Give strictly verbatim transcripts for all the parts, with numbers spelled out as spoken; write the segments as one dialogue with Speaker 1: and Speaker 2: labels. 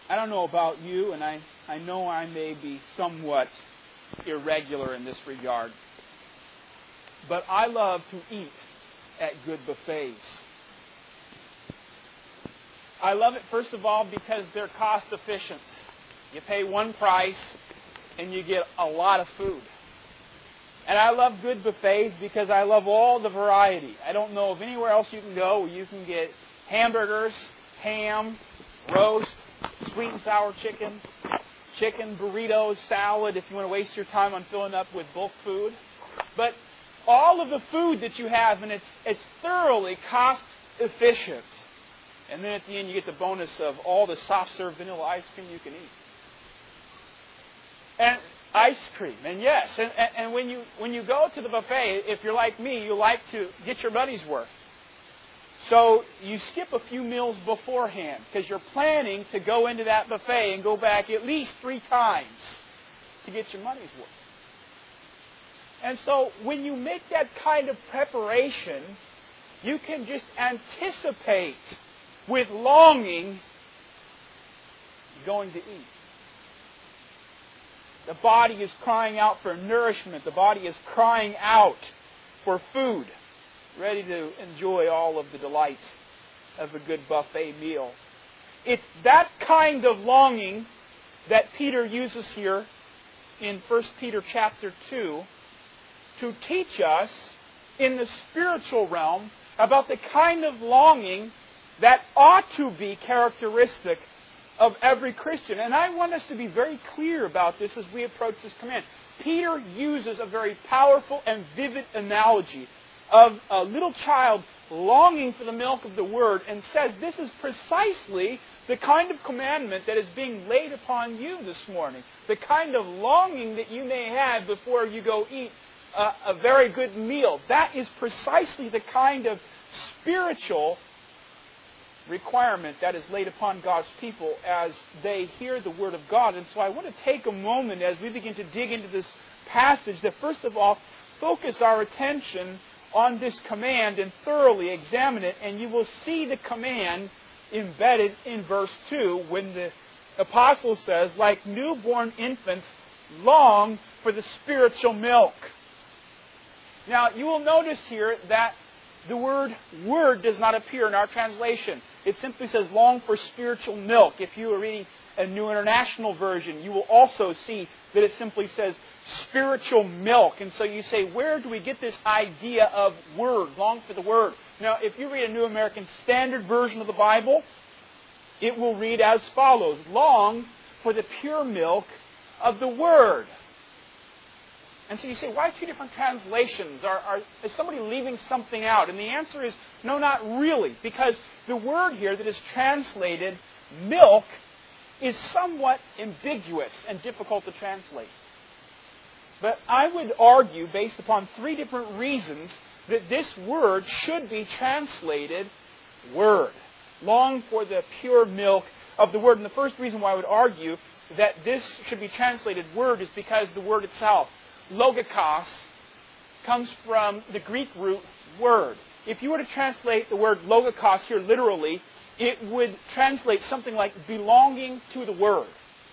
Speaker 1: I don't know about you, and I, I know I may be somewhat irregular in this regard, but I love to eat at good buffets. I love it, first of all, because they're cost efficient. You pay one price and you get a lot of food. And I love good buffets because I love all the variety. I don't know of anywhere else you can go where you can get hamburgers, ham, roast, sweet and sour chicken, chicken, burritos, salad, if you want to waste your time on filling up with bulk food. But all of the food that you have, and it's, it's thoroughly cost efficient. And then at the end you get the bonus of all the soft-serve vanilla ice cream you can eat. And ice cream, and yes, and, and when you when you go to the buffet, if you're like me, you like to get your money's worth. So you skip a few meals beforehand because you're planning to go into that buffet and go back at least three times to get your money's worth. And so when you make that kind of preparation, you can just anticipate with longing going to eat. The body is crying out for nourishment. The body is crying out for food, ready to enjoy all of the delights of a good buffet meal. It's that kind of longing that Peter uses here in First Peter chapter two to teach us in the spiritual realm about the kind of longing that ought to be characteristic of every Christian. And I want us to be very clear about this as we approach this command. Peter uses a very powerful and vivid analogy of a little child longing for the milk of the Word and says this is precisely the kind of commandment that is being laid upon you this morning. The kind of longing that you may have before you go eat a, a very good meal. That is precisely the kind of spiritual requirement that is laid upon God's people as they hear the Word of God. And so I want to take a moment as we begin to dig into this passage that first of all focus our attention on this command and thoroughly examine it, and you will see the command embedded in verse two when the apostle says, like newborn infants, long for the spiritual milk. Now you will notice here that the word word does not appear in our translation. It simply says long for spiritual milk. If you are reading a New International Version, you will also see that it simply says spiritual milk. And so you say, where do we get this idea of word, long for the word? Now, if you read a New American Standard Version of the Bible, it will read as follows, long for the pure milk of the Word. And so you say, why two different translations? Are, are, is somebody leaving something out? And the answer is, no, not really. Because the word here that is translated milk is somewhat ambiguous and difficult to translate. But I would argue, based upon three different reasons, that this word should be translated word. Long for the pure milk of the Word. And the first reason why I would argue that this should be translated word is because the word itself, logikos, comes from the Greek root word. If you were to translate the word logikos here literally, it would translate something like belonging to the Word.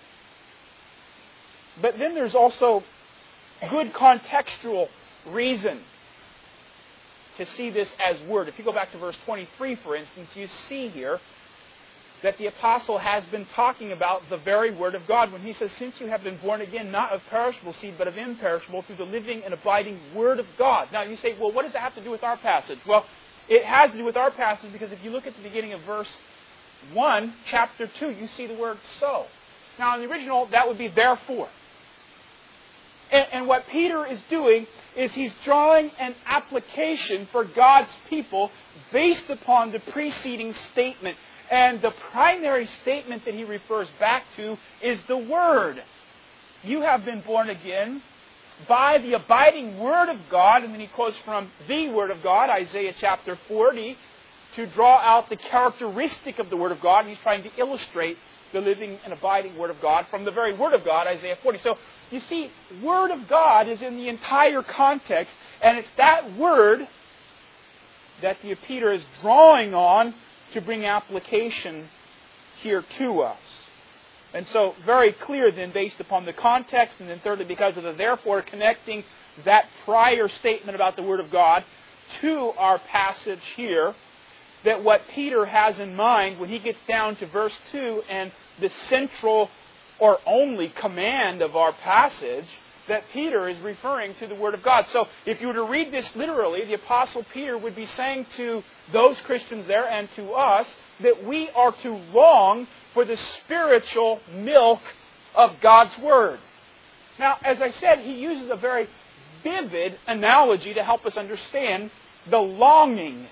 Speaker 1: But then there's also good contextual reason to see this as word. If you go back to verse twenty-three, for instance, you see here that the apostle has been talking about the very Word of God when he says, since you have been born again, not of perishable seed, but of imperishable, through the living and abiding Word of God. Now you say, well, what does that have to do with our passage? Well, it has to do with our passage because if you look at the beginning of verse one, chapter two, you see the word so. Now in the original, that would be therefore. And, and what Peter is doing is he's drawing an application for God's people based upon the preceding statement. And the primary statement that he refers back to is the Word. You have been born again by the abiding Word of God. And then he quotes from the Word of God, Isaiah chapter forty, to draw out the characteristic of the Word of God. He's trying to illustrate the living and abiding Word of God from the very Word of God, Isaiah forty. So you see, Word of God is in the entire context, and it's that Word that the Peter is drawing on to bring application here to us. And so, very clear then, based upon the context, and then thirdly, because of the therefore, connecting that prior statement about the Word of God to our passage here, that what Peter has in mind when he gets down to verse two and the central or only command of our passage, that Peter is referring to the Word of God. So, if you were to read this literally, the Apostle Peter would be saying to those Christians there and to us that we are to long for the spiritual milk of God's Word. Now, as I said, he uses a very vivid analogy to help us understand the longing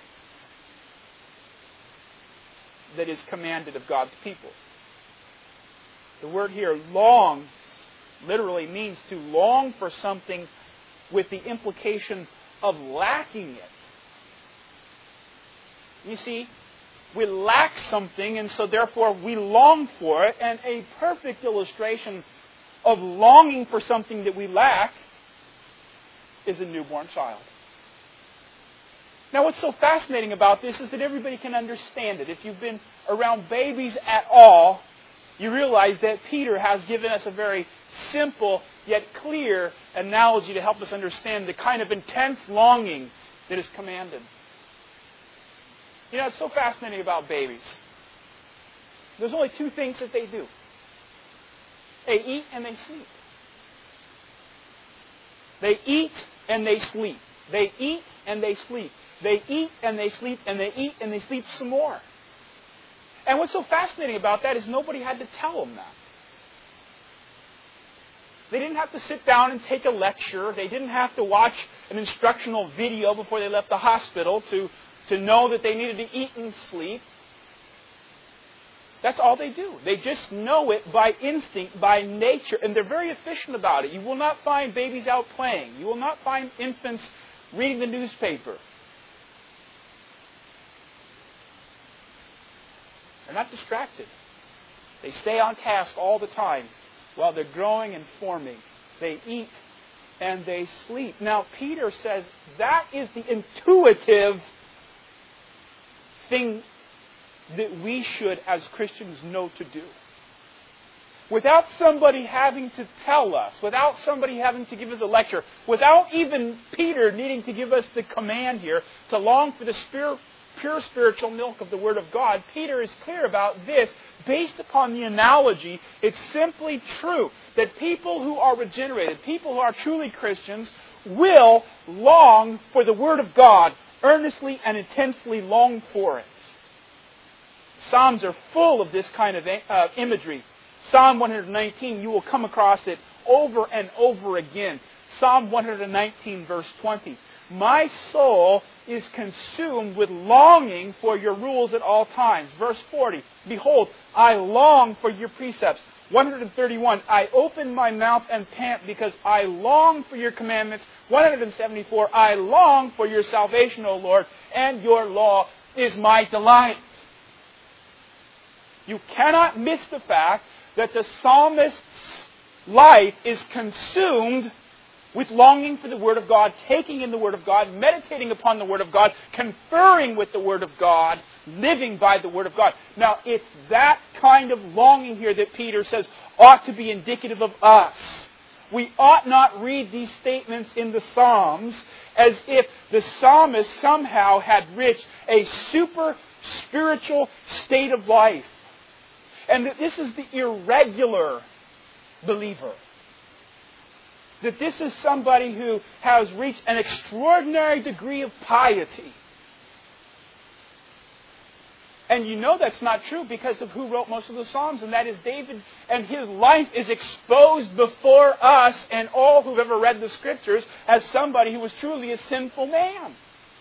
Speaker 1: that is commanded of God's people. The word here, long, literally means to long for something with the implication of lacking it. You see, we lack something, and so therefore we long for it. And a perfect illustration of longing for something that we lack is a newborn child. Now, what's so fascinating about this is that everybody can understand it. If you've been around babies at all, you realize that Peter has given us a very simple yet clear analogy to help us understand the kind of intense longing that is commanded. You know, it's so fascinating about babies. There's only two things that they do. They eat and they sleep. They eat and they sleep. They eat and they sleep. They eat and they sleep and they eat and they sleep some more. And what's so fascinating about that is nobody had to tell them that. They didn't have to sit down and take a lecture. They didn't have to watch an instructional video before they left the hospital to to know that they needed to eat and sleep. That's all they do. They just know it by instinct, by nature, and they're very efficient about it. You will not find babies out playing. You will not find infants reading the newspaper. They're not distracted. They stay on task all the time while they're growing and forming. They eat and they sleep. Now, Peter says that is the intuitive thing that we should, as Christians, know to do. Without somebody having to tell us, without somebody having to give us a lecture, without even Peter needing to give us the command here to long for the spirit, pure spiritual milk of the Word of God, Peter is clear about this. Based upon the analogy, it's simply true that people who are regenerated, people who are truly Christians, will long for the Word of God, earnestly and intensely long for it. Psalms are full of this kind of uh, imagery. Psalm one nineteen, you will come across it over and over again. Psalm one nineteen, verse twenty. My soul is consumed with longing for your rules at all times. Verse forty. Behold, I long for your precepts. one thirty-one. I open my mouth and pant because I long for your commandments. one seventy-four. I long for your salvation, O Lord, and your law is my delight. You cannot miss the fact that the psalmist's life is consumed with longing for the Word of God, taking in the Word of God, meditating upon the Word of God, conferring with the Word of God, living by the Word of God. Now, it's that kind of longing here that Peter says ought to be indicative of us. We ought not read these statements in the Psalms as if the psalmist somehow had reached a super spiritual state of life. And that this is the irregular believer. That this is somebody who has reached an extraordinary degree of piety. And you know that's not true because of who wrote most of the Psalms, and that is David. And his life is exposed before us and all who've ever read the Scriptures as somebody who was truly a sinful man.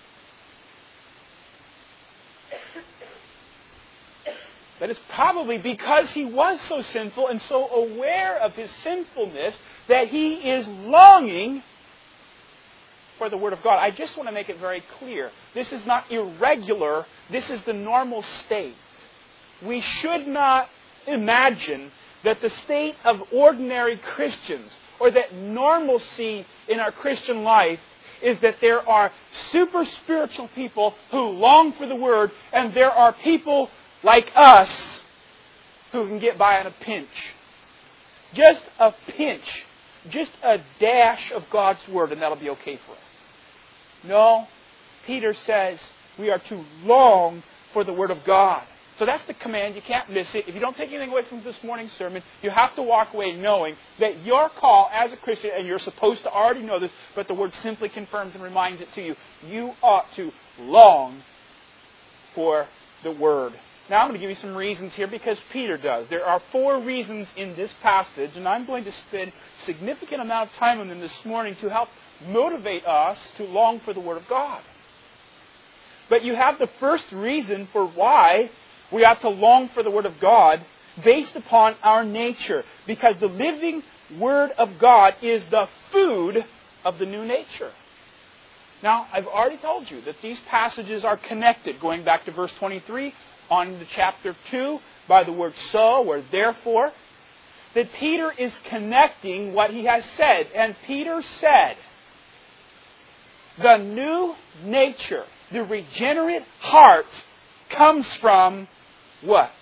Speaker 1: That is probably because he was so sinful and so aware of his sinfulness that he is longing for the Word of God. I just want to make it very clear. This is not irregular. This is the normal state. We should not imagine that the state of ordinary Christians or that normalcy in our Christian life is that there are super spiritual people who long for the Word and there are people like us who can get by on a pinch. Just a pinch. Just a dash of God's Word, and that'll be okay for us. No, Peter says we are to long for the Word of God. So that's the command. You can't miss it. If you don't take anything away from this morning's sermon, you have to walk away knowing that your call as a Christian, and you're supposed to already know this, but the Word simply confirms and reminds it to you. You ought to long for the Word. Now I'm going to give you some reasons here because Peter does. There are four reasons in this passage, and I'm going to spend a significant amount of time on them this morning to help motivate us to long for the Word of God. But you have the first reason for why we ought to long for the Word of God based upon our nature. Because the living Word of God is the food of the new nature. Now, I've already told you that these passages are connected, going back to verse twenty-three, on to chapter two, by the word so, or therefore, that Peter is connecting what he has said. And Peter said, the new nature, the regenerate heart, comes from what?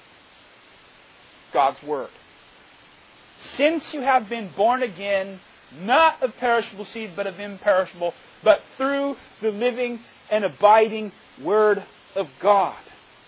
Speaker 1: God's Word. Since you have been born again, not of perishable seed, but of imperishable, but through the living and abiding Word of God.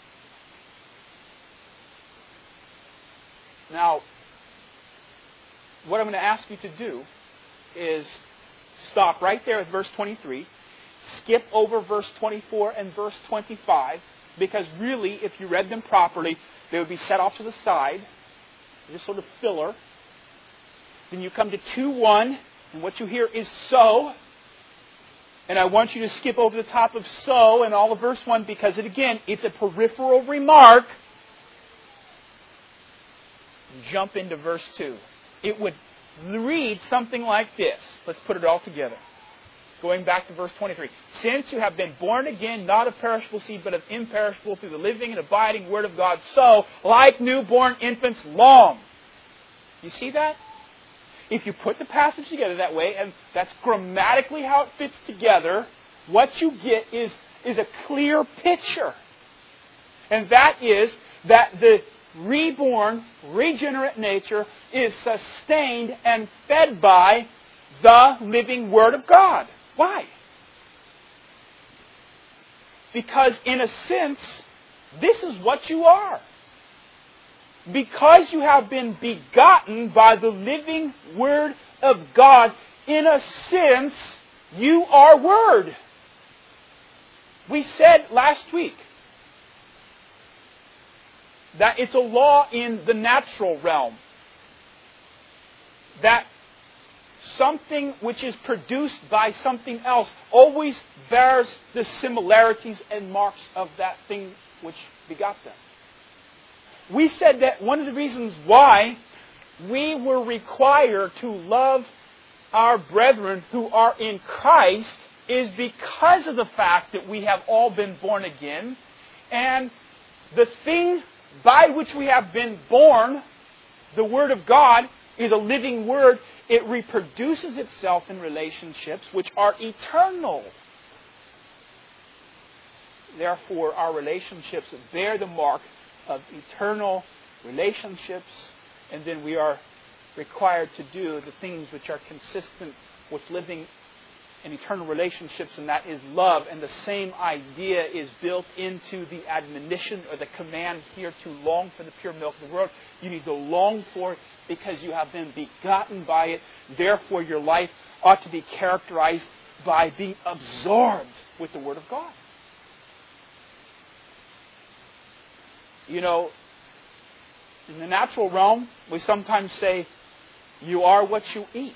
Speaker 1: Now, what I'm going to ask you to do is stop right there at verse twenty-three, skip over verse twenty-four and verse twenty-five, because really, if you read them properly, they would be set off to the side, just sort of filler. Then you come to two one, and what you hear is so. And I want you to skip over the top of so and all of verse one, because it, again, it's a peripheral remark. Jump into verse two. It would read something like this. Let's put it all together. Going back to verse twenty-three. Since you have been born again, not of perishable seed, but of imperishable, through the living and abiding Word of God, so, like newborn infants, long. You see that? If you put the passage together that way, and that's grammatically how it fits together, what you get is, is a clear picture. And that is that the reborn, regenerate nature is sustained and fed by the living Word of God. Why? Because in a sense, this is what you are. Because you have been begotten by the living Word of God, in a sense, you are Word. We said last week that it's a law in the natural realm that something which is produced by something else always bears the similarities and marks of that thing which begot them. We said that one of the reasons why we were required to love our brethren who are in Christ is because of the fact that we have all been born again, and the thing by which we have been born, the Word of God, is a living Word. It reproduces itself in relationships which are eternal. Therefore, our relationships bear the mark of eternal relationships, and then we are required to do the things which are consistent with living in eternal relationships, and that is love. And the same idea is built into the admonition or the command here to long for the pure milk of the Word. You need to long for it because you have been begotten by it. Therefore, your life ought to be characterized by being absorbed with the Word of God. You know, in the natural realm, we sometimes say, you are what you eat.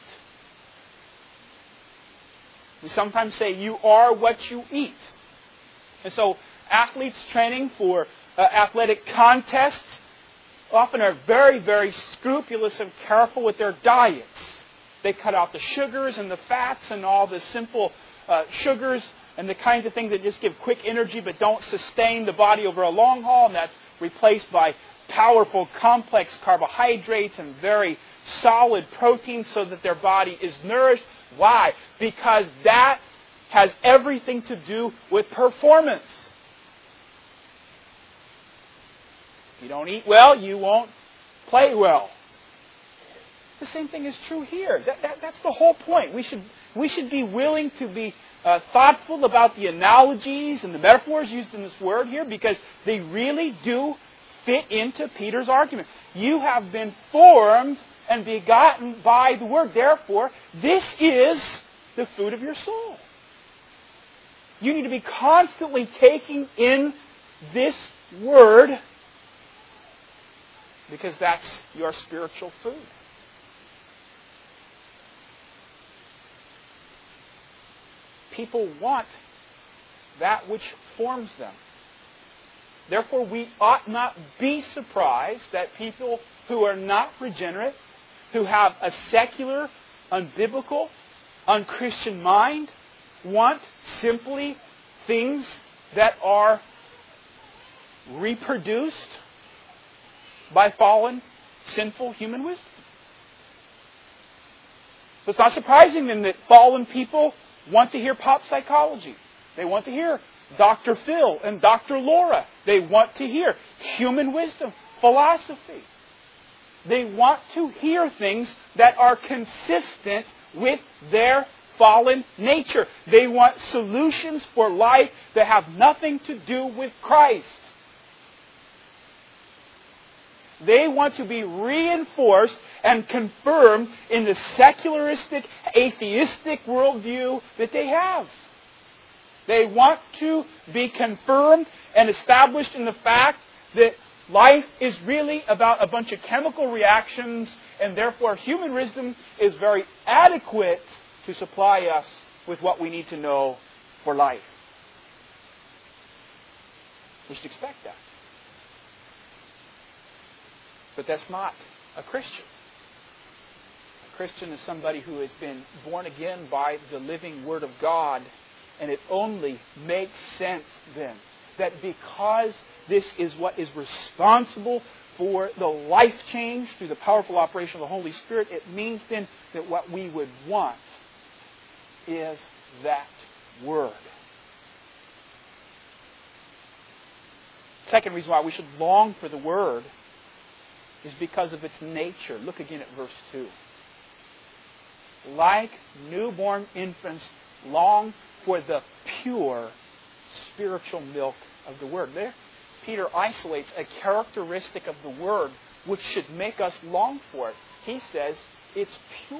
Speaker 1: We sometimes say, you are what you eat. And so, athletes training for uh, athletic contests often are very, very scrupulous and careful with their diets. They cut out the sugars and the fats and all the simple uh, sugars and the kinds of things that just give quick energy but don't sustain the body over a long haul, and that's replaced by powerful, complex carbohydrates and very solid proteins so that their body is nourished. Why? Because that has everything to do with performance. If you don't eat well, you won't play well. The same thing is true here. That, that, that's the whole point. We should, we should be willing to be uh, thoughtful about the analogies and the metaphors used in this word here, because they really do fit into Peter's argument. You have been formed and begotten by the Word. Therefore, this is the food of your soul. You need to be constantly taking in this Word, because that's your spiritual food. People want that which forms them. Therefore, we ought not be surprised that people who are not regenerate, who have a secular, unbiblical, unchristian mind, want simply things that are reproduced by fallen, sinful human wisdom. So it's not surprising then that fallen people want to hear pop psychology. They want to hear Doctor Phil and Doctor Laura. They want to hear human wisdom, philosophy. They want to hear things that are consistent with their fallen nature. They want solutions for life that have nothing to do with Christ. They want to be reinforced and confirmed in the secularistic, atheistic worldview that they have. They want to be confirmed and established in the fact that life is really about a bunch of chemical reactions, and therefore human wisdom is very adequate to supply us with what we need to know for life. We should expect that. But that's not a Christian. A Christian is somebody who has been born again by the living Word of God. And it only makes sense then that because this is what is responsible for the life change through the powerful operation of the Holy Spirit, it means then that what we would want is that Word. Second reason why we should long for the Word is because of its nature. Look again at verse two. Like newborn infants, long for the pure spiritual milk of the Word. There, Peter isolates a characteristic of the Word which should make us long for it. He says it's pure.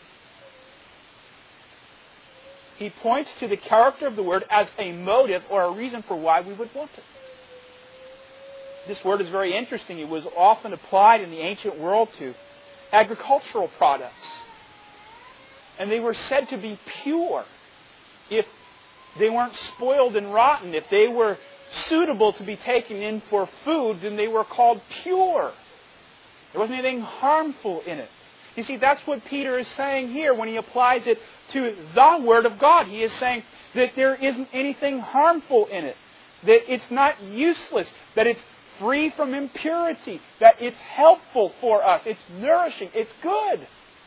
Speaker 1: He points to the character of the Word as a motive or a reason for why we would want it. This word is very interesting. It was often applied in the ancient world to agricultural products. And they were said to be pure if they weren't spoiled and rotten. If they were suitable to be taken in for food, then they were called pure. There wasn't anything harmful in it. You see, that's what Peter is saying here when he applies it to the Word of God. He is saying that there isn't anything harmful in it, that it's not useless, that it's free from impurity, that it's helpful for us, it's nourishing, it's good.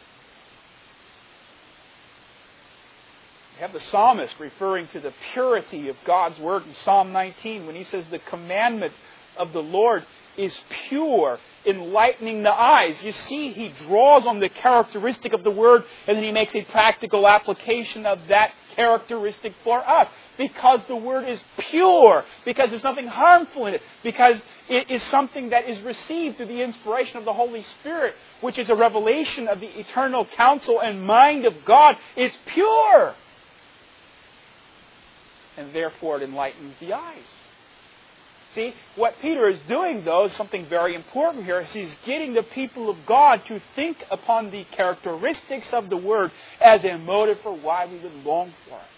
Speaker 1: We have the psalmist referring to the purity of God's Word in Psalm nineteen when he says the commandment of the Lord is pure, enlightening the eyes. You see, he draws on the characteristic of the Word and then he makes a practical application of that characteristic for us. Because the Word is pure, because there's nothing harmful in it, because it is something that is received through the inspiration of the Holy Spirit, which is a revelation of the eternal counsel and mind of God. It's pure. And therefore it enlightens the eyes. See, what Peter is doing, though, is something very important here. He's getting the people of God to think upon the characteristics of the Word as a motive for why we would long for it.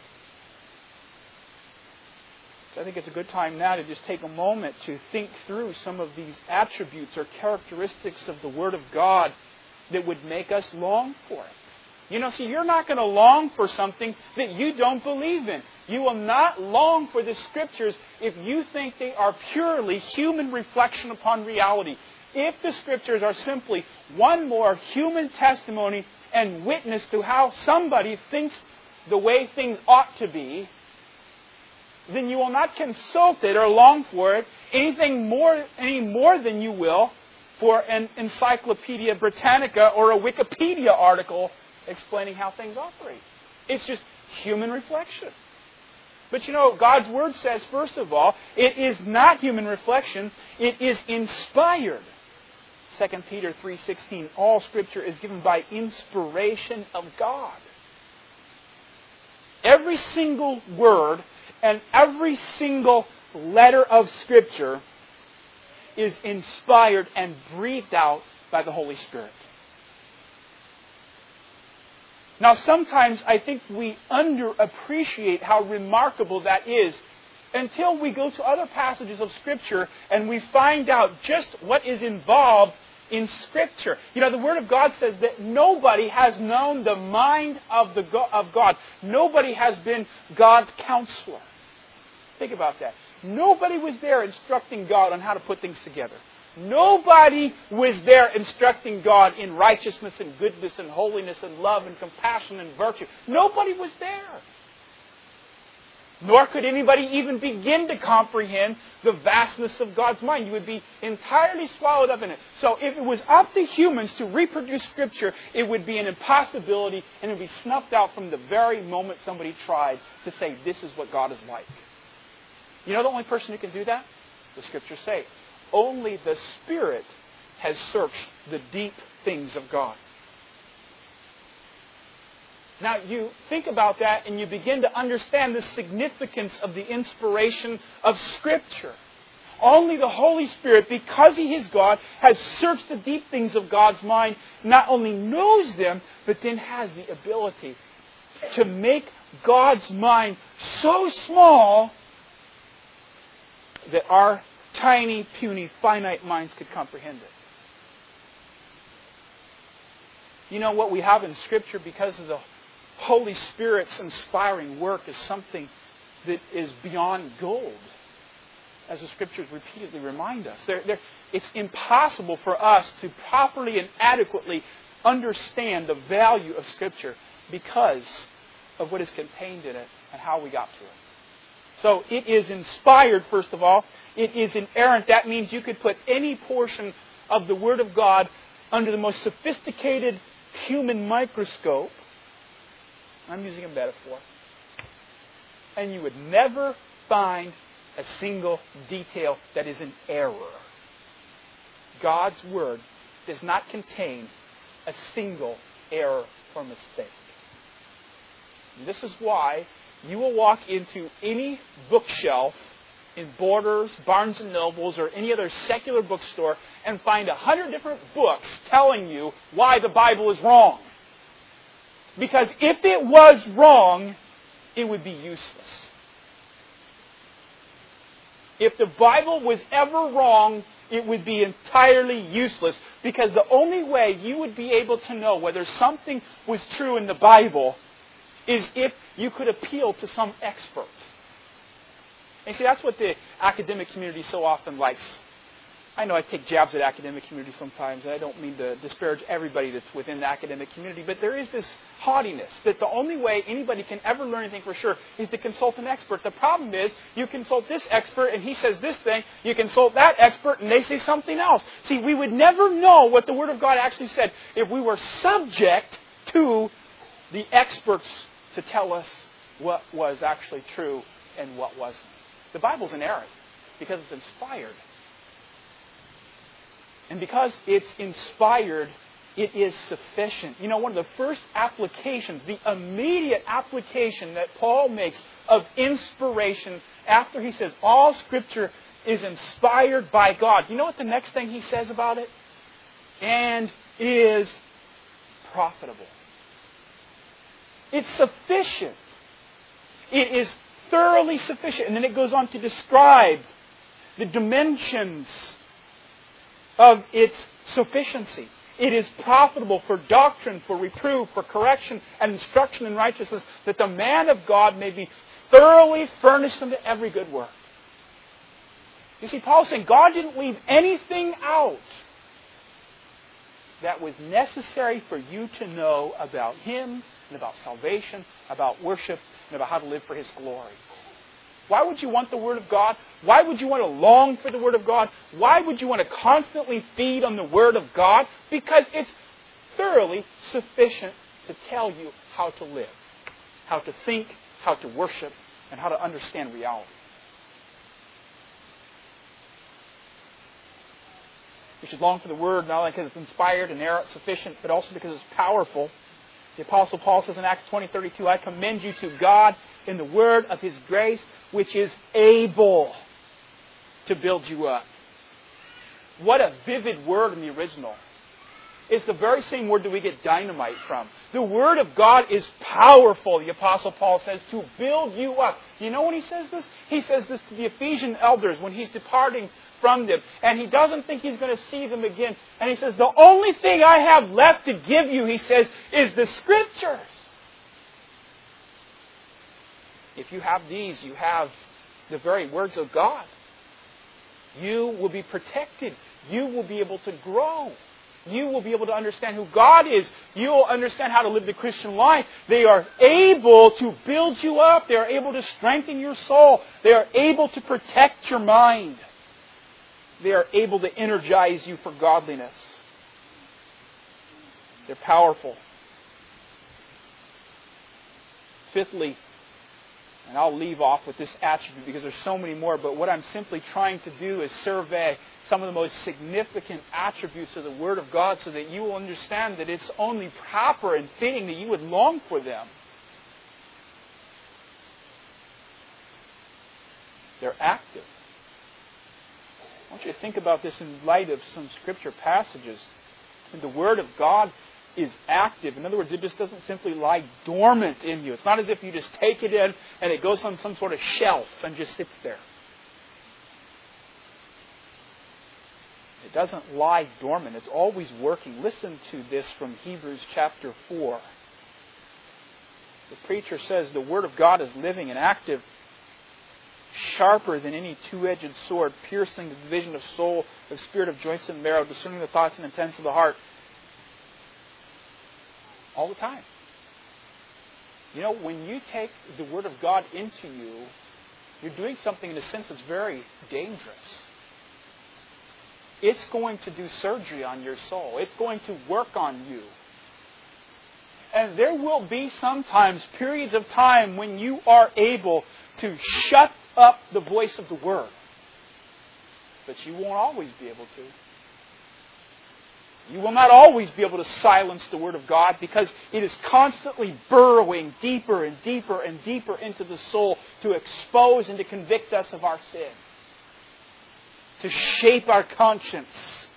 Speaker 1: So I think it's a good time now to just take a moment to think through some of these attributes or characteristics of the Word of God that would make us long for it. You know, see, you're not going to long for something that you don't believe in. You will not long for the Scriptures if you think they are purely human reflection upon reality. If the Scriptures are simply one more human testimony and witness to how somebody thinks the way things ought to be, then you will not consult it or long for it anything more, any more than you will for an Encyclopedia Britannica or a Wikipedia article explaining how things operate. It's just human reflection. But you know, God's Word says, first of all, it is not human reflection, it is inspired. Second Peter three sixteen, all Scripture is given by inspiration of God. Every single word and every single letter of Scripture is inspired and breathed out by the Holy Spirit. Now, sometimes I think we underappreciate how remarkable that is until we go to other passages of Scripture and we find out just what is involved in Scripture. You know, the Word of God says that nobody has known the mind of, the go- of God. Nobody has been God's counselor. Think about that. Nobody was there instructing God on how to put things together. Nobody was there instructing God in righteousness and goodness and holiness and love and compassion and virtue. Nobody was there. Nor could anybody even begin to comprehend the vastness of God's mind. You would be entirely swallowed up in it. So if it was up to humans to reproduce Scripture, it would be an impossibility and it would be snuffed out from the very moment somebody tried to say, this is what God is like. You know the only person who can do that? The Scriptures say. Only the Spirit has searched the deep things of God. Now, you think about that and you begin to understand the significance of the inspiration of Scripture. Only the Holy Spirit, because He is God, has searched the deep things of God's mind, not only knows them, but then has the ability to make God's mind so small that our tiny, puny, finite minds could comprehend it. You know what we have in Scripture because of the Holy Spirit's inspiring work is something that is beyond gold, as the Scriptures repeatedly remind us. They're, they're, it's impossible for us to properly and adequately understand the value of Scripture because of what is contained in it and how we got to it. So it is inspired, first of all. It is inerrant. That means you could put any portion of the Word of God under the most sophisticated human microscope. I'm using a metaphor. And you would never find a single detail that is in error. God's Word does not contain a single error or mistake. And this is why you will walk into any bookshelf in Borders, Barnes and Nobles, or any other secular bookstore and find a hundred different books telling you why the Bible is wrong. Because if it was wrong, it would be useless. If the Bible was ever wrong, it would be entirely useless. Because the only way you would be able to know whether something was true in the Bible is if you could appeal to some expert. And see, that's what the academic community so often likes. I know I take jabs at academic community sometimes, and I don't mean to disparage everybody that's within the academic community, but there is this haughtiness that the only way anybody can ever learn anything for sure is to consult an expert. The problem is, you consult this expert and he says this thing, you consult that expert and they say something else. See, we would never know what the Word of God actually said if we were subject to the experts to tell us what was actually true and what wasn't. The Bible's inerrant because it's inspired. And because it's inspired, it is sufficient. You know, one of the first applications, the immediate application that Paul makes of inspiration after he says all Scripture is inspired by God. You know what the next thing he says about it? And is profitable. It's sufficient. It is thoroughly sufficient. And then it goes on to describe the dimensions of its sufficiency. It is profitable for doctrine, for reproof, for correction, and instruction in righteousness, that the man of God may be thoroughly furnished unto every good work. You see, Paul's saying God didn't leave anything out that was necessary for you to know about Him and about salvation, about worship, and about how to live for His glory. Why would you want the Word of God? Why would you want to long for the Word of God? Why would you want to constantly feed on the Word of God? Because it's thoroughly sufficient to tell you how to live, how to think, how to worship, and how to understand reality. We should long for the Word not only because it's inspired and error sufficient, but also because it's powerful. The Apostle Paul says in Acts twenty thirty-two, I commend you to God in the word of His grace, which is able to build you up. What a vivid word in the original. It's the very same word that we get dynamite from. The Word of God is powerful, the Apostle Paul says, to build you up. Do you know when he says this? He says this to the Ephesian elders when he's departing from them. And he doesn't think he's going to see them again. And he says, the only thing I have left to give you, he says, is the Scriptures. If you have these, you have the very words of God. You will be protected. You will be able to grow. You will be able to understand who God is. You will understand how to live the Christian life. They are able to build you up. They are able to strengthen your soul. They are able to protect your mind. They are able to energize you for godliness. They're powerful. Fifthly, and I'll leave off with this attribute because there's so many more, but what I'm simply trying to do is survey some of the most significant attributes of the Word of God so that you will understand that it's only proper and fitting that you would long for them. They're active. I want you to think about this in light of some Scripture passages. And the Word of God is active. In other words, it just doesn't simply lie dormant in you. It's not as if you just take it in and it goes on some sort of shelf and just sits there. It doesn't lie dormant. It's always working. Listen to this from Hebrews chapter four. The preacher says the Word of God is living and active, sharper than any two-edged sword, piercing the division of soul, of spirit, of joints and marrow, discerning the thoughts and intents of the heart. All the time. You know, when you take the Word of God into you, you're doing something in a sense that's very dangerous. It's going to do surgery on your soul. It's going to work on you. And there will be sometimes periods of time when you are able to shut up the voice of the Word. But you won't always be able to. You will not always be able to silence the Word of God because it is constantly burrowing deeper and deeper and deeper into the soul to expose and to convict us of our sin, to shape our conscience.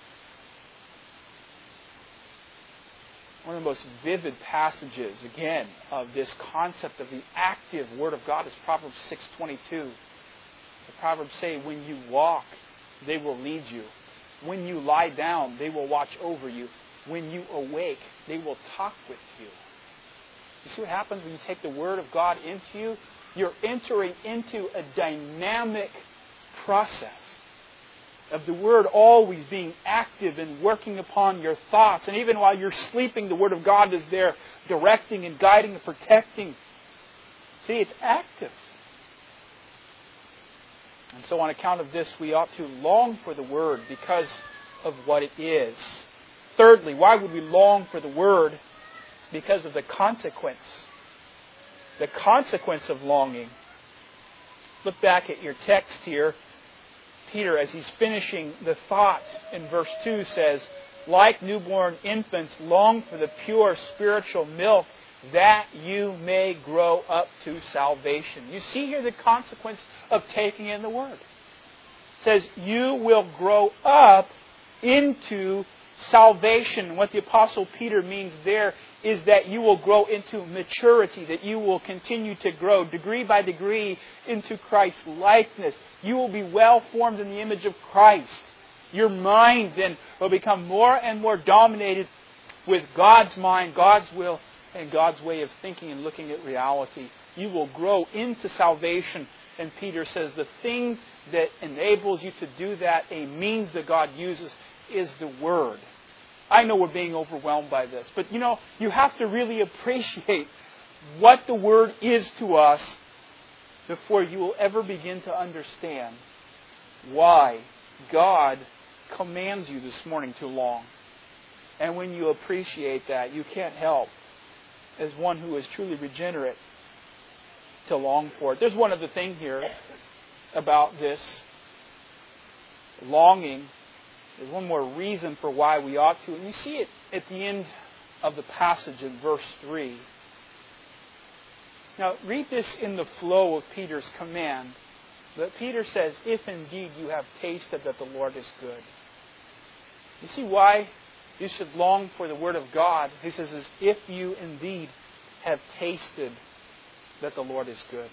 Speaker 1: One of the most vivid passages, again, of this concept of the active Word of God is Proverbs six twenty-two. The Proverbs say, when you walk, they will lead you. When you lie down, they will watch over you. When you awake, they will talk with you. You see what happens when you take the Word of God into you? You're entering into a dynamic process of the Word always being active and working upon your thoughts. And even while you're sleeping, the Word of God is there directing and guiding and protecting. See, it's active. And so on account of this, we ought to long for the Word because of what it is. Thirdly, why would we long for the Word? Because of the consequence. The consequence of longing. Look back at your text here. Peter, as he's finishing the thought in verse two, says, like newborn infants, long for the pure spiritual milk, that you may grow up to salvation. You see here the consequence of taking in the Word. It says, you will grow up into salvation. What the Apostle Peter means there is that you will grow into maturity, that you will continue to grow degree by degree into Christ's likeness. You will be well formed in the image of Christ. Your mind then will become more and more dominated with God's mind, God's will, and God's way of thinking and looking at reality. You will grow into salvation. And Peter says the thing that enables you to do that, a means that God uses, is the Word. I know we're being overwhelmed by this, but you know, you have to really appreciate what the Word is to us before you will ever begin to understand why God commands you this morning to long. And when you appreciate that, you can't help, as one who is truly regenerate, to long for it. There's one other thing here about this longing. There's one more reason for why we ought to. And you see it at the end of the passage in verse three. Now, read this in the flow of Peter's command. That Peter says, if indeed you have tasted that the Lord is good. You see why you should long for the Word of God? He says, is if you indeed have tasted that the Lord is good.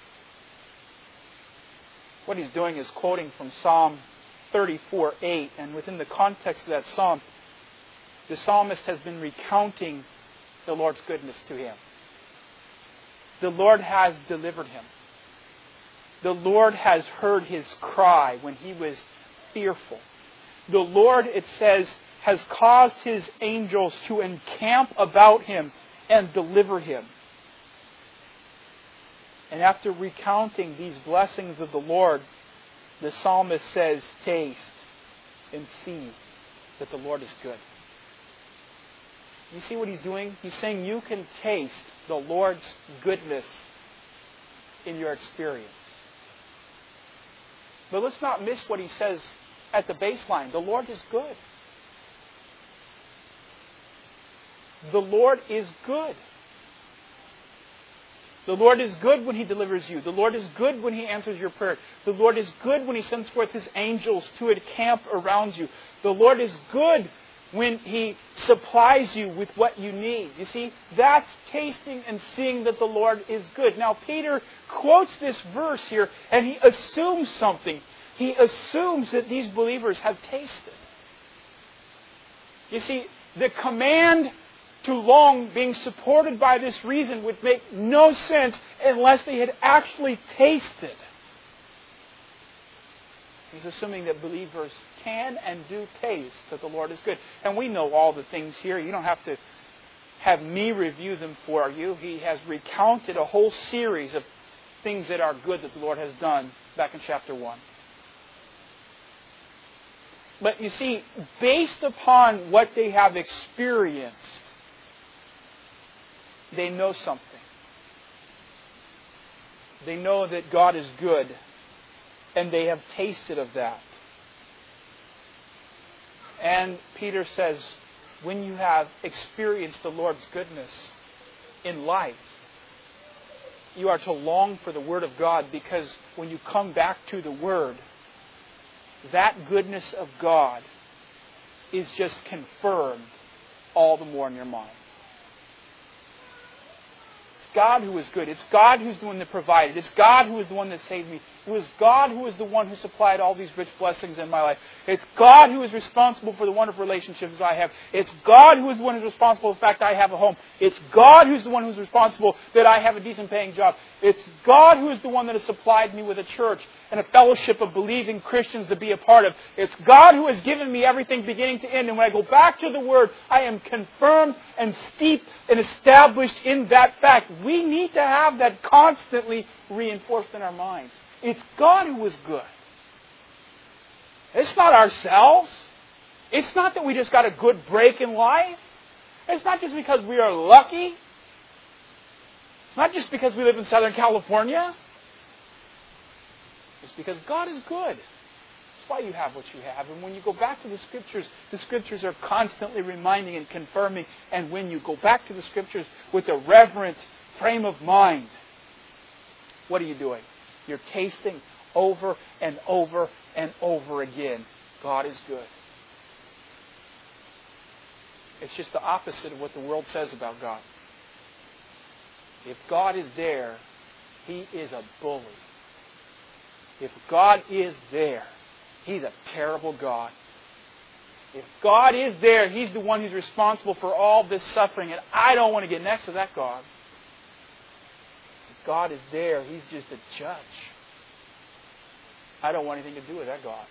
Speaker 1: What he's doing is quoting from Psalm thirty-four eight. And within the context of that psalm, the psalmist has been recounting the Lord's goodness to him. The Lord has delivered him. The Lord has heard his cry when he was fearful. The Lord, it says, has caused his angels to encamp about him and deliver him. And after recounting these blessings of the Lord, the psalmist says, taste and see that the Lord is good. You see what he's doing? He's saying you can taste the Lord's goodness in your experience. But let's not miss what he says at the baseline. The Lord is good. The Lord is good. The Lord is good when He delivers you. The Lord is good when He answers your prayer. The Lord is good when He sends forth His angels to encamp around you. The Lord is good when He supplies you with what you need. You see, that's tasting and seeing that the Lord is good. Now, Peter quotes this verse here, and he assumes something. He assumes that these believers have tasted. You see, the command to long being supported by this reason would make no sense unless they had actually tasted. He's assuming that believers can and do taste that the Lord is good. And we know all the things here. You don't have to have me review them for you. He has recounted a whole series of things that are good that the Lord has done back in chapter one. But you see, based upon what they have experienced, they know something. They know that God is good, and they have tasted of that. And Peter says, when you have experienced the Lord's goodness in life, you are to long for the Word of God, because when you come back to the Word, that goodness of God is just confirmed all the more in your mind. God who is good. It's God who's the one that provided. It's God who is the one that saved me. It was God who is the one who supplied all these rich blessings in my life. It's God who is responsible for the wonderful relationships I have. It's God who is the one who's responsible for the fact that I have a home. It's God who's the one who's responsible that I have a decent paying job. It's God who is the one that has supplied me with a church and a fellowship of believing Christians to be a part of. It's God who has given me everything beginning to end. And when I go back to the Word, I am confirmed and steeped and established in that fact. We need to have that constantly reinforced in our minds. It's God who is good. It's not ourselves. It's not that we just got a good break in life. It's not just because we are lucky. It's not just because we live in Southern California. It's because God is good. That's why you have what you have. And when you go back to the Scriptures, the Scriptures are constantly reminding and confirming. And when you go back to the Scriptures with a reverent frame of mind, what are you doing? You're tasting over and over and over again. God is good. It's just the opposite of what the world says about God. If God is there, He is a bully. If God is there, He's a terrible God. If God is there, He's the one who's responsible for all this suffering, and I don't want to get next to that God. If God is there, He's just a judge. I don't want anything to do with that God.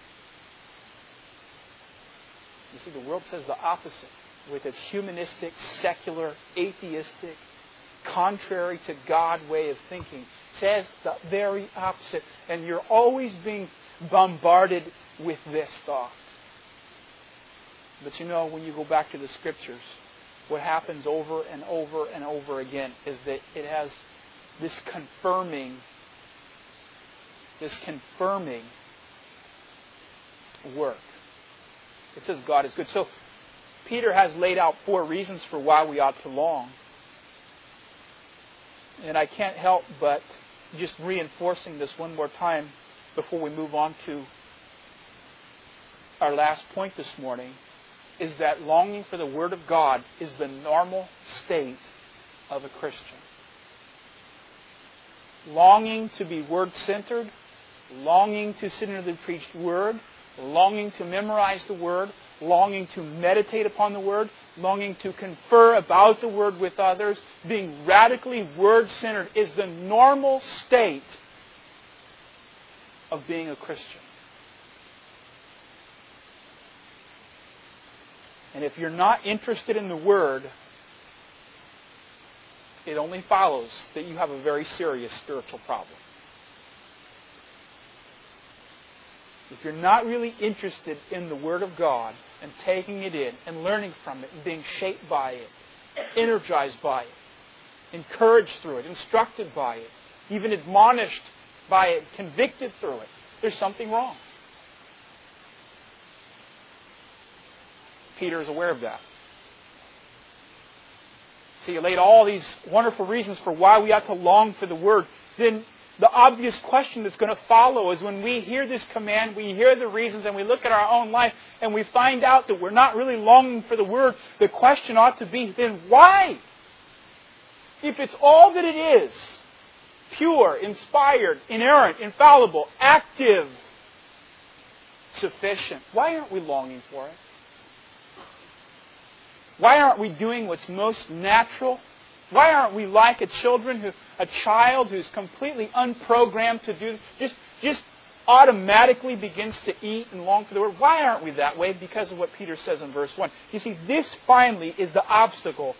Speaker 1: You see, the world says the opposite. With its humanistic, secular, atheistic, contrary to God way of thinking, says the very opposite. And you're always being bombarded with this thought. But you know, when you go back to the Scriptures, what happens over and over and over again is that it has this confirming, this confirming work. It says God is good. So Peter has laid out four reasons for why we ought to long. And I can't help but just reinforcing this one more time before we move on to our last point this morning, is that longing for the Word of God is the normal state of a Christian. Longing to be Word-centered, longing to sit under the preached Word, longing to memorize the Word, longing to meditate upon the Word, longing to confer about the Word with others, being radically Word-centered is the normal state of being a Christian. And if you're not interested in the Word, it only follows that you have a very serious spiritual problem. If you're not really interested in the Word of God and taking it in and learning from it and being shaped by it, energized by it, encouraged through it, instructed by it, even admonished by it, convicted through it, there's something wrong. Peter is aware of that. So you laid all these wonderful reasons for why we ought to long for the Word. Then the obvious question that's going to follow is when we hear this command, we hear the reasons, and we look at our own life, and we find out that we're not really longing for the Word, the question ought to be, then why? If it's all that it is, pure, inspired, inerrant, infallible, active, sufficient, why aren't we longing for it? Why aren't we doing what's most natural? Why aren't we like a children who, a child who's completely unprogrammed to do, just, just automatically begins to eat and long for the Word? Why aren't we that way? Because of what Peter says in verse one. You see, this finally is the obstacle.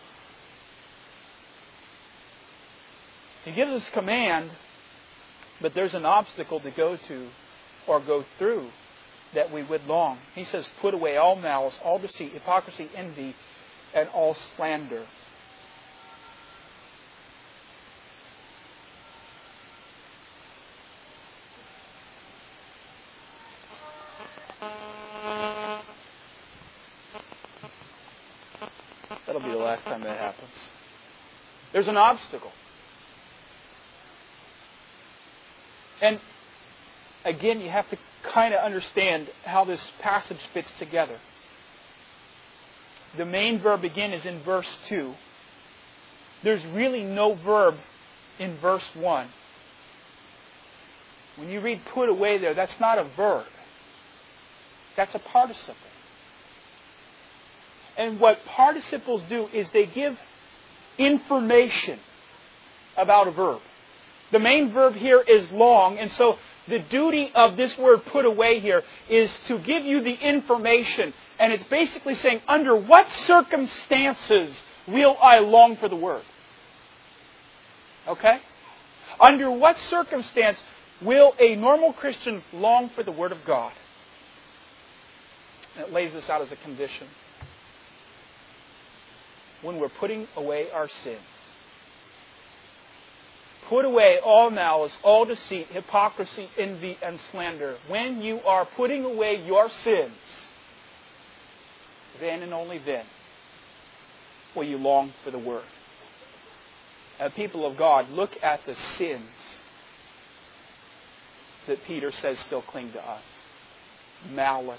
Speaker 1: He gives us command, but there's an obstacle to go to or go through that we would long. He says, put away all malice, all deceit, hypocrisy, envy, and all slander. That'll be the last time that happens. There's an obstacle. And again, you have to kind of understand how this passage fits together. The main verb again is in verse two. There's really no verb in verse one. When you read put away there, that's not a verb. That's a participle. And what participles do is they give information about a verb. The main verb here is long, and so the duty of this word put away here is to give you the information. And it's basically saying, under what circumstances will I long for the Word? Okay? Under what circumstance will a normal Christian long for the Word of God? And it lays this out as a condition. When we're putting away our sins. Put away all malice, all deceit, hypocrisy, envy, and slander. When you are putting away your sins, then and only then will you long for the Word. Uh, people of God, look at the sins that Peter says still cling to us. Malice.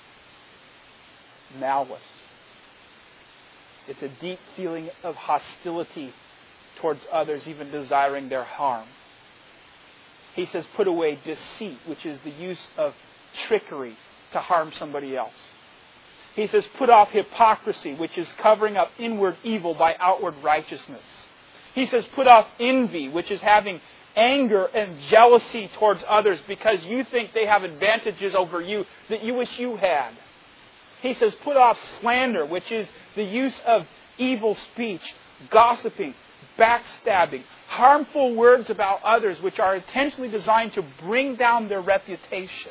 Speaker 1: Malice. It's a deep feeling of hostility towards others, even desiring their harm. He says, put away deceit, which is the use of trickery to harm somebody else. He says, put off hypocrisy, which is covering up inward evil by outward righteousness. He says, put off envy, which is having anger and jealousy towards others because you think they have advantages over you that you wish you had. He says, put off slander, which is the use of evil speech, gossiping, backstabbing, harmful words about others which are intentionally designed to bring down their reputation.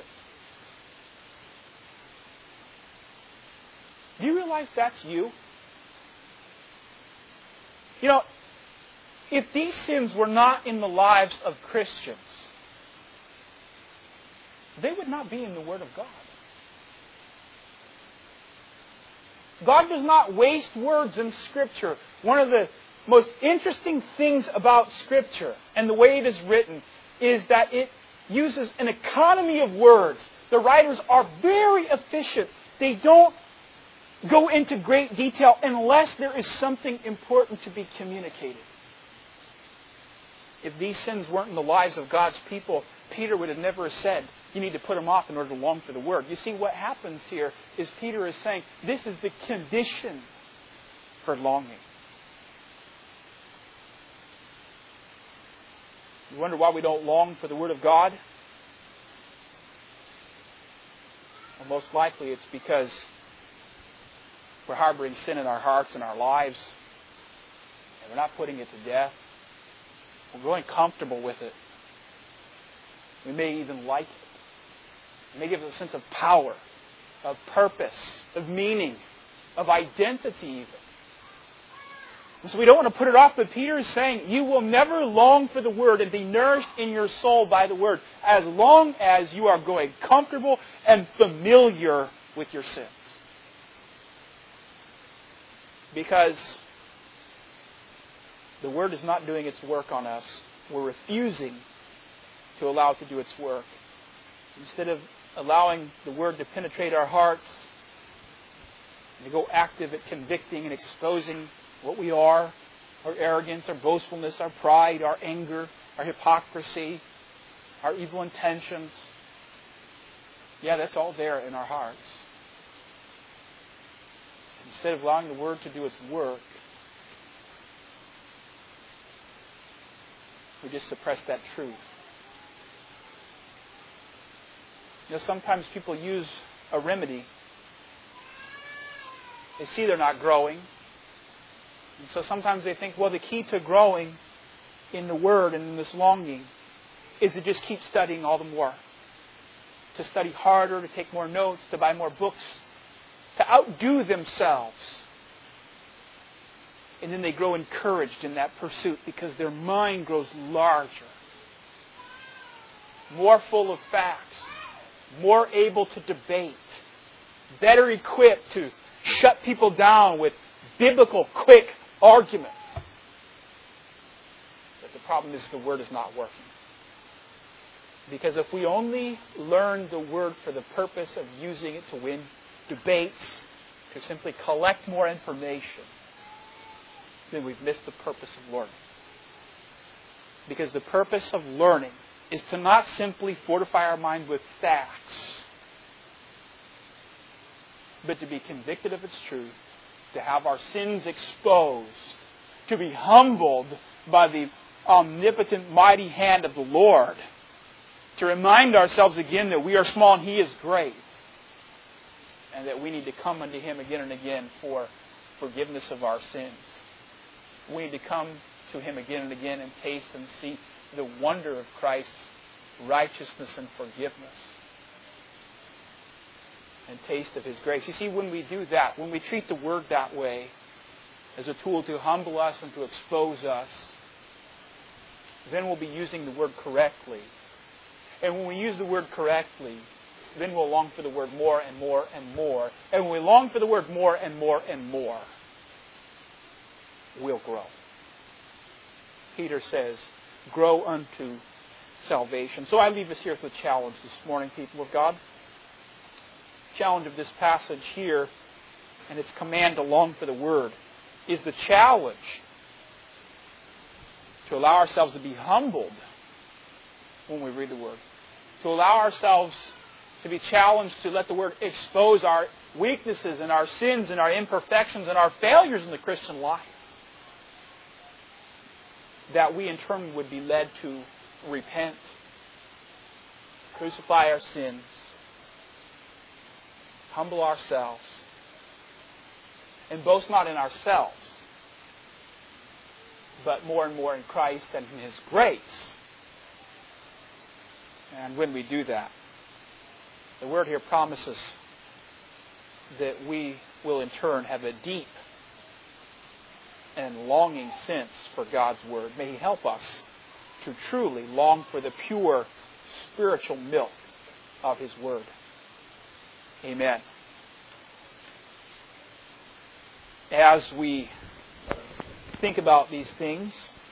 Speaker 1: Do you realize that's you? You know, if these sins were not in the lives of Christians, they would not be in the Word of God. God does not waste words in Scripture. One of the most interesting things about Scripture and the way it is written is that it uses an economy of words. The writers are very efficient. They don't go into great detail unless there is something important to be communicated. If these sins weren't in the lives of God's people, Peter would have never said, you need to put them off in order to long for the Word. You see, what happens here is Peter is saying, this is the condition for longing. You wonder why we don't long for the Word of God? Well, most likely it's because we're harboring sin in our hearts and our lives, and we're not putting it to death. We're growing comfortable with it. We may even like it. It may give us a sense of power, of purpose, of meaning, of identity even. And so we don't want to put it off, but Peter is saying you will never long for the Word and be nourished in your soul by the Word as long as you are growing comfortable and familiar with your sins. Because the Word is not doing its work on us. We're refusing to allow it to do its work. Instead of allowing the Word to penetrate our hearts and to go active at convicting and exposing what we are, our arrogance, our boastfulness, our pride, our anger, our hypocrisy, our evil intentions. Yeah, that's all there in our hearts. Instead of allowing the Word to do its work, we just suppress that truth. You know, sometimes people use a remedy. They see they're not growing. And so sometimes they think, well, the key to growing in the Word and in this longing is to just keep studying all the more. To study harder, to take more notes, to buy more books, to outdo themselves. And then they grow encouraged in that pursuit because their mind grows larger, more full of facts, more able to debate, better equipped to shut people down with biblical, quick arguments. But the problem is the Word is not working. Because if we only learn the Word for the purpose of using it to win debates, to simply collect more information, then we've missed the purpose of learning. Because the purpose of learning is to not simply fortify our mind with facts, but to be convicted of its truth, to have our sins exposed, to be humbled by the omnipotent, mighty hand of the Lord, to remind ourselves again that we are small and He is great, and that we need to come unto Him again and again for forgiveness of our sins. We need to come to Him again and again and taste and see the wonder of Christ's righteousness and forgiveness. And taste of His grace. You see, when we do that, when we treat the Word that way, as a tool to humble us and to expose us, then we'll be using the Word correctly. And when we use the Word correctly, then we'll long for the Word more and more and more. And when we long for the Word more and more and more, we'll grow. Peter says, grow unto salvation. So I leave us here with a challenge this morning, people of God. Challenge of this passage here and its command to long for the Word is the challenge to allow ourselves to be humbled when we read the Word. To allow ourselves to be challenged to let the Word expose our weaknesses and our sins and our imperfections and our failures in the Christian life. That we in turn would be led to repent, crucify our sins, humble ourselves, and boast not in ourselves, but more and more in Christ and in His grace. And when we do that, the Word here promises that we will in turn have a deep and longing sense for God's Word. May He help us to truly long for the pure spiritual milk of His Word. Amen. As we think about these things,